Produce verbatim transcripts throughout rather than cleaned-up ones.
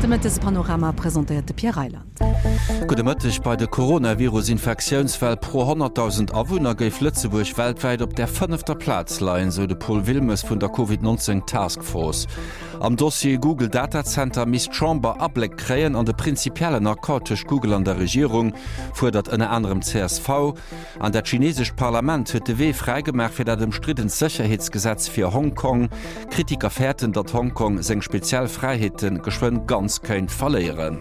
Gutes Panorama präsentierte Pierre Reiland. Gudemëttech bei de Coronavirus-Infektionsfäll pro hunderttausend Awunner géif Lützeburg weltweit op der fünfter Platz leiien, so de Paul Wilmes vun der Covid neunzehn Taskforce. Am Dossier Google Data Center misst Chamber Ableck kräen an de prinzipielle narkotisch Google an der Regierung, fuhr dat ënne anderem C S V. An der chinesische Parlament huet de W freigemerk fir dat dem stritten Sicherheitsgesetz fir Hongkong. Kritiker fährten, dat Hongkong seng Spezialfreiheiten geschwënd ganz keint verleieren.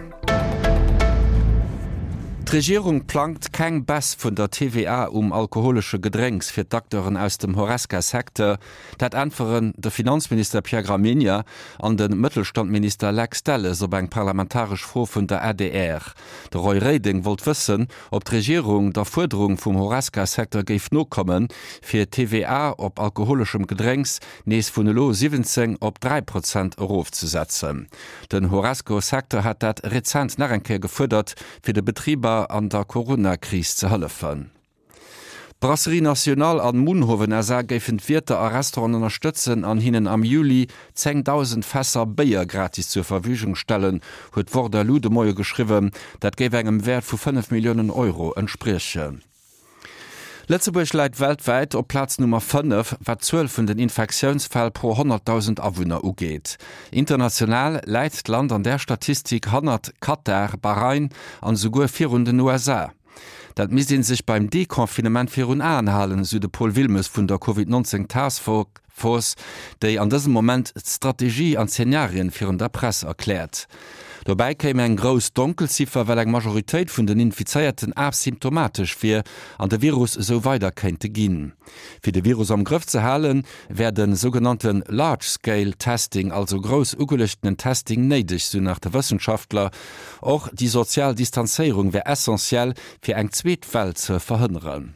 Die Regierung plant kein Bass von der T V A um alkoholische Gedränks für Doktoren aus dem Horeca-Sektor. Dat antworten der Finanzminister Pierre Gramegna an den Mittelstandminister Lex Delle so beim parlamentarisch Vor von der A D R. Der Roy Reding wollt wissen, ob die Regierung der Forderung vom Horeca-Sektor geif no kommen, für T V A ob alkoholischem Gedränks nächst von Lo siebzehn op drei Prozent aufzusetzen. Den Horeca-Sektor hat dat rezent Narrenke gefordert, für die Betrieber an der Corona-Krise zu helfen. Brasserie National an Munhoven er géiffen Wirte a Restaurant unterstützen an hinnen am Juli zehntausend Fässer Bier gratis zur Verfügung stellen, huet vor der Lude Moie geschrieben, dat géif engem Wert vu fünf Millionen Euro entsprichen. Lützeburg leit weltweit op Platz Nummer fünf, wat zwölf vun den Infektionsfall pro hunderttausend Awunner ugeht. International leidt Land an der Statistik hundert Katar, Bahrain an sogar vier den U S A. Dat missinn sich beim Dekonfinement fir un anhalen, so de Paul Wilmes vun der Covid neunzehn Taskforce, déi an diesem Moment Strategie an Szenarien fir der Presse erklärt. Dabei käme ein groß Dunkelziffer, weil eng Majorität von den Infizierten asymptomatisch fir an der Virus so weiter könnte gehen. Für den Virus am Griff zu halten, werden sogenannten Large-Scale-Testing, also groß ugelichteten Testing, nötig, so nach der Wissenschaftler. Auch die Sozialdistanzierung wäre essentiell für eng Zweitfall zu verhindern.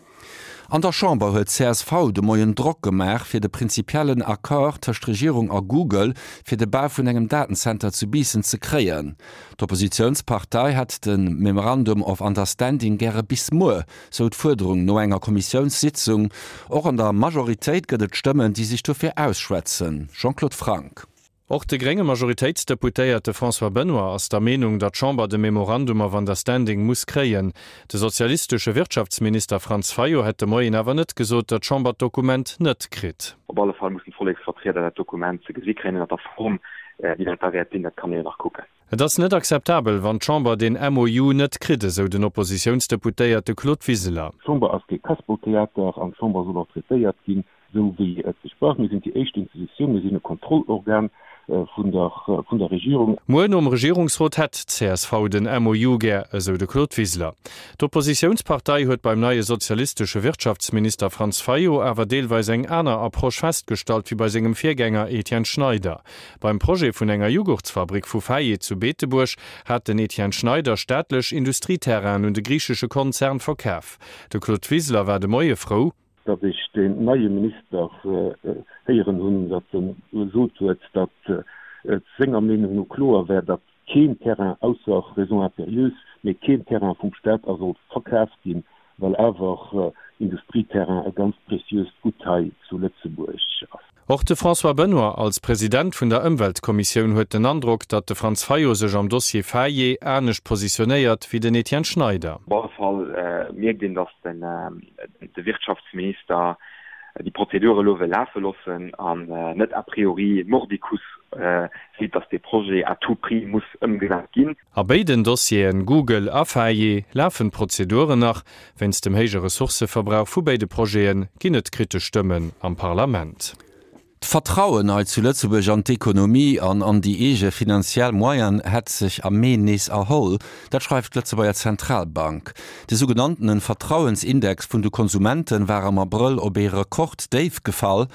An der Chamber huet C S V de moien Druck gemacht fir de prinzipiellen Akkord der Regierung a Google fir de Bau vun engem Datencenter zu biesen ze kreien. D'Oppositionspartei hat den Memorandum of Understanding gere bis mo, so d'Forderung no enger Kommissionssitzung, och an der Majoritéit gëtt Stëmmen, die sich dofir ausschwätzen. Jean-Claude Frank. Auch de geringe Majoritätsdeputéierte François Benoit aus der Meinung, dat Chamber de Memorandum of Understanding muss kreien. De sozialistische Wirtschaftsminister Franz Fayo hätte moien awer net gesot, dat Chamber-Dokument net krit. Op alle Fall muss Volksvertreter dat Dokument ze gesikkrennen dat der Form wie dat kann nachgucken. Das net akzeptabel, wann Chamber den M O U net krite, so den Oppositionsdeputéierte Claude Wieseler. Chamber as ge Kaspotheater an Chamber soll traitéiert gin, so wie et gesprochen, wir sind die echte Institution, wir sind ein Kontrollorgan von der, von der Regierung. Moen um Regierungsrat hat C S V den M O U ger, also de Claude Wieseler. D'Oppositionspartei huet beim neue sozialistische Wirtschaftsminister Franz Fayo awer deelweis eng aner Approch festgestalt wie bei segem Viergänger Etienne Schneider. Beim Projekt vun enger Joghurtsfabrik vu Faye zu Beeteburg hat den Etienne Schneider staatlech Industrieterrain und de griechische Konzern verkäf. De Claude Wieseler war de moie Frau, dass ich den neue Minister heieren hun so huet, dat Sänger Meinung no klar wär, dat kein Terrain ausser Raison impérieuse, mais kein Terrain vum Staat also verkauft gin, weil einfach äh, Industrieterrain e ganz precieux Gutteil zu Lützeburg. Auch de François Benoit als Präsident vun der Umweltkommission huet den Eindruck, dat de Franz Fayo sech am Dossier Faye ernstnecht positionéiert wie den Etienne Schneider. Auf jeden Fall äh, merkt den, dass den, äh, der Wirtschaftsminister äh, die Prozedur lowe laufen lassen an äh, net a priori mordicus äh, sieht, dass de Projekt à tout prix muss umgesetzt gin. A beiden Dossieren Google a Faye laufen Prozeduren nach, wenns dem hege Ressourceverbrauch vu beide Projekten ginnet kritisch Stimmen am Parlament. Vertrauen als zu Lützeburg an d'Ökonomie an an die ege finanziell Moyen hat sich am Menis erhol, dat schreibt Lützeburger Zentralbank. De sogenannten Vertrauensindex vun de Konsumenten war am April op e Rekord Dave gefall,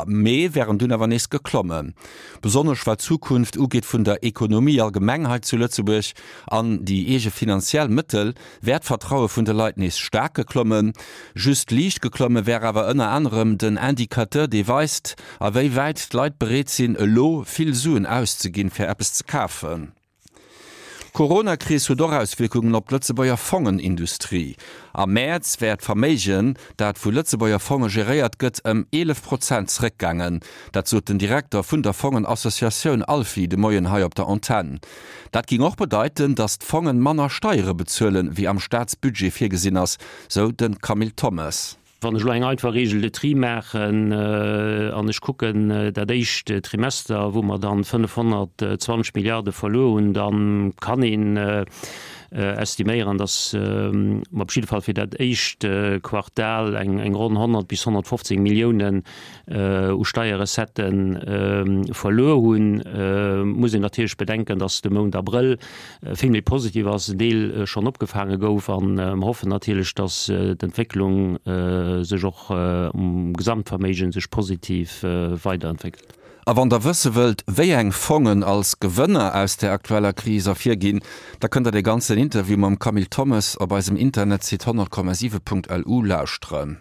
me wären dun awer nes geklommen. Besonders war Zukunft ugeet vun der Ökonomie allgemeinheit zu Lützeburg an die ege finanziell Mittel, Wertvertraue vun de Leiit nes stark geklommen, just liicht geklommen wär awer ënner anderem den Indikateur de weist, wéi weit Leiit bereet sinn e lo vill Suen auszuginn fir Appes ze kaufen. Corona-Krise hat auch Auswirkungen auf die Lützebauer Fongenindustrie. Am März wird Vermögen, das von Lützebauer Fongen geriert wird, um elf Prozent zurückgegangen. Das sagt der Direktor von der Fongenassoziation Alfi, de Moyen hier auf der Antenne. Das ging auch bedeuten, dass die Fongen Männer Steuern bezahlen, wie am Staatsbudget vorgesehen ist, so den Camille Thomas. Wann ich eng einfach Regel de Tri machen äh, an ich gucken äh, dat déichte Trimester, wo man dann fünfhundertzwanzig Milliarden verloren, dann kann ihn äh, äh, estimieren, dass äh, op Fall fir dat eichte äh, Quartal eng eng rund hundert bis hundertfünfzig Millionen äh, u Steuerresetten äh, verloren. Äh, muss ich natürlich bedenken, dass de Monat April äh, viel positiv als Deel äh, schon opgefangen gouf an äh, hoffen natürlich, dass äh, die Entwicklung äh, sech auch äh, um Gesamtvermegen sich positiv äh, weiterentwickelt. Aber an der Wësse wëlt wéi eng Fongen als Gewënner aus der aktueller Krise firgin, da könnt ihr de ganze Interview mam Camille Thomas op eisem Internet c hundert Komma sieben Punkt l u lauschtren.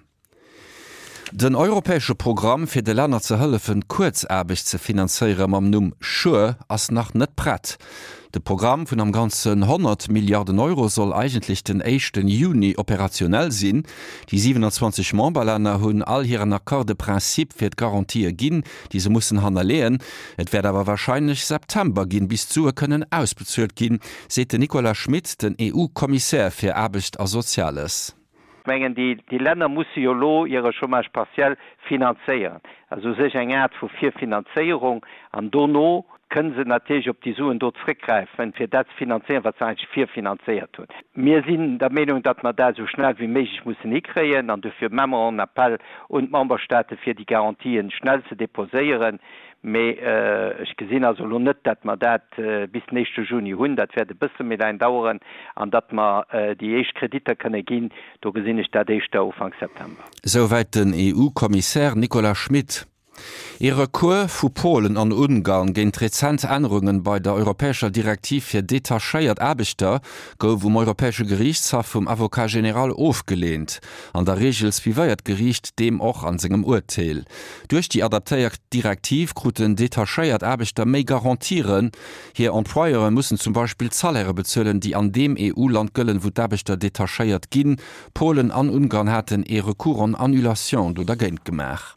Den europäesche Programm fir de Länder ze hëllefen kurzarbig ze finanzieren am Numm Schur ass nach net brett. De Programm vun am ganzen hundert Milliarden Euro soll eigentlich den ersten Juni operationell sinn. Die siebenundzwanzig Memberländer hunn all hireieren Akkordeprinzip fir d Garantie ginn, diese mussssen hanner lehen. Et werd aber wahrscheinlich September ginn bis zu können ausbezölt ginn, sete Nicola Schmidt, den E U-Kommissär fir Arbecht a Soziales. Die, die Länder muss lo ihre Chômage partiell finanzieren. Also sech eng Art vu vier Finanzierung an Dono können sie natürlich op die Suen dort zurückgreifen, fir dat finanzieren, was eigentlich vier finanziert tun. Wir sind der Meinung, dass man da so schnell wie möglich muss nie kreen, an dafür Member en Appell und Memberstaaten für die Garantien schnell zu deposieren. Me äh, ich gesinn also lo net, dat man dat äh, bis nächste Juni hunn, dat werde bis mit ein dauern, an dat man äh, die Eich Kredite könne gin, do gesinn ich dat Eich Anfang September. Soweit den E U-Kommissär Nicola Schmidt. Ihre Kur vu Polen an Ungarn géint rezent Änderungen bei der europäischer Direktiv fir detachéiert Arbeiter gouf um europäsche Gerichtshof vum Avocat General aufgelehnt. An der Regel spiweiert Gericht dem och an segem Urteil. Durch die adaptéiert Direktiv kruten detachéiert Arbeiter méi garantieren. Hier Employere mussen zum Beispiel Zahläre bezöllen, die an dem E U-Land gëllen, wo d'Arbeiter detachéiert ginn. Polen an Ungarn hätten e Rekur an Annulation do dagent gemach.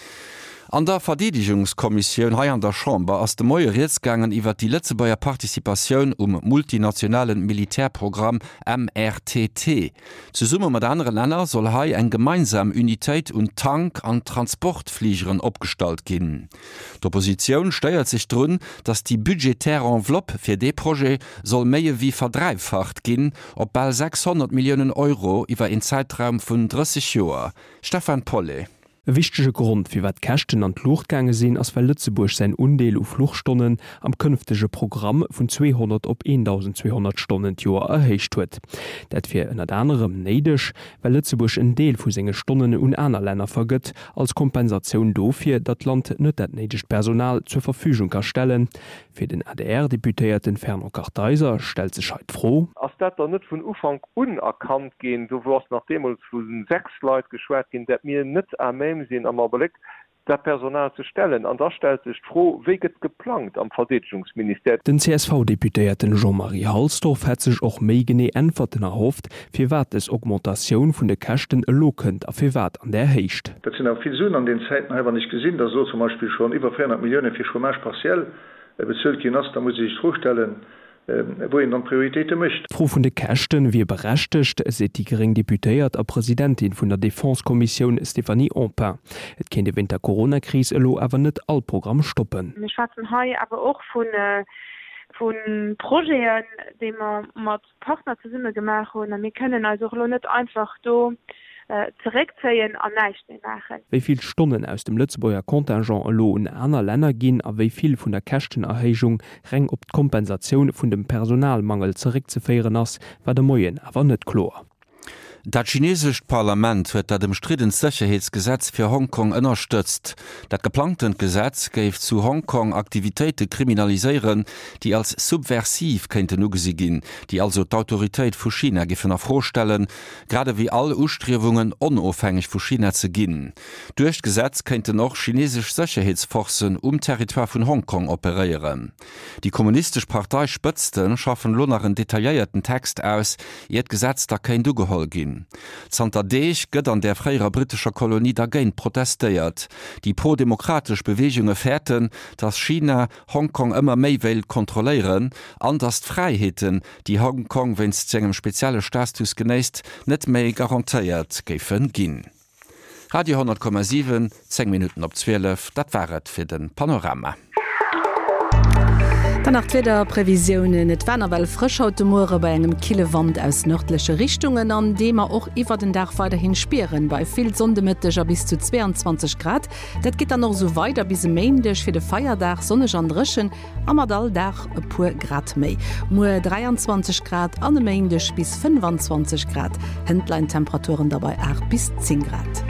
An der Verdedigungskommission hai an der Chamber ass de moie Reetsgangen iwwer die Lützebauer Partizipatioun um multinationalen Militärprogramm M R T T. Zu Summe mat andere Länder soll hai eng gemeinsam Unitéit und Tank an Transportfliegeren opstalt ginn. D'Opposition steuert sich drun, dass die budgetäre Enveloppe fir de Projekt soll méie wie verdreifacht ginn, op bald sechshundert Millionen Euro iwwer en Zeitraum vun dreißig Joer. Stefan Polle. E wichtege Grund fir wat Kächten an Luuchtgange sinn ass weil Lützeburg sein Undeel u Fluchstunden am kënftege Programm vun zweihundert op eintausendzweihundert Stunden Joer erhéicht huet. Dat fir ënner anderem neidech, weil Lützeburg en Deel vu senge Stunden un aner Länner vergëtt, als Kompensatioun dofir dat Land net dat neidegt Personal zur Verfügung kan stellen. Fir den A D R-Deputéierten Ferner Karteiser stel sech heit froh. Ass dat er net vun Ufang unerkannt gin, du warst nach dem vu sechs Leiit geschwert gin, dat mir net am sinn am Überblick der Personal zu stellen. An da stellt sich froh, weget geplant am Verteidigungsministerium. Den C S V-Deputéierten Jean-Marie Halsdorf hat sich auch méi genee Antworten erhofft, fir wat es Augmentation vun de Kächten lokend a fir wat an der hecht. Dat sind auch viel Sünden an den Zeiten halber nicht gesinn, da so zum Beispiel schon über vierhundert Millionen für Chômage partiell bezöllt gin ass, da muss ich vorstellen, wo en dann Prioritéite mischt. Fro vun de Kächten wie berechtigt, se die gering Deputéiert a Präsidentin vun der Défensekommission Stéphanie Ampin. Et kennt de Winter Corona-Krise elo awer net all Programm stoppen. Wir schwatzen hei aber auch vun äh, vun Projekten, de man mat Partner ze summe gemacht hun. Wir können also lo net einfach do zurückziehen an nächsten machen. Wie viel Stunden aus dem Lützebauer Kontingent lo in aner Länder gehen, a wie viel von der Kächtenerhechung reng op d Kompensation vun dem Personalmangel zurückzuführen ass, war der Moien aber net klar. Dat chinesische Parlament huet dat dem striden Sicherheitsgesetz fir Hongkong ënnerstützt. Dat geplanten Gesetz geif zu Hongkong Aktivitäten kriminaliseieren, die als subversiv kennte nugesi gin, die also d'Autoritéit vu China giffen vorstellen, gerade wie alle Ustrewungen onofhängig vu China ze ginn. Durch Gesetz kennte noch chinesisch Sicherheitsforcen um Territoire vun Hongkong operieren. Die kommunistische Partei Spëtzten schaffen loneren detaillierten Text aus, ihr Gesetz da kein Dugehol gin. Santa Deich gëtt an der freier britischer Kolonie dagéint protestéiert. Die prodemokratisch Bewegungen fährten, dass China Hongkong immer méi will kontrollieren, anders Freiheiten, die Hongkong wenns zu engem spezielle Status geneist, net méi garantiiert géfen ginn. Radio hundert Komma sieben, zehn Minuten op zwölf, dat waret fir den Panorama. Danach wieder Prävisionen net Wannerwell frischhautemore bei engem Killewand aus nördliche Richtungen an dem er auch iwwer den Dach weiterhin spieren bei viel Sondemitteger bis zu zweiundzwanzig Grad. Dat geht dann noch so weiter bis Mäindech fir de Feierdach sonne anreschen Amadaldach e pur Grad méi. Mu dreiundzwanzig Grad an Mäindech bis fünfundzwanzig Grad. Händleintemperaturen dabei acht bis zehn Grad.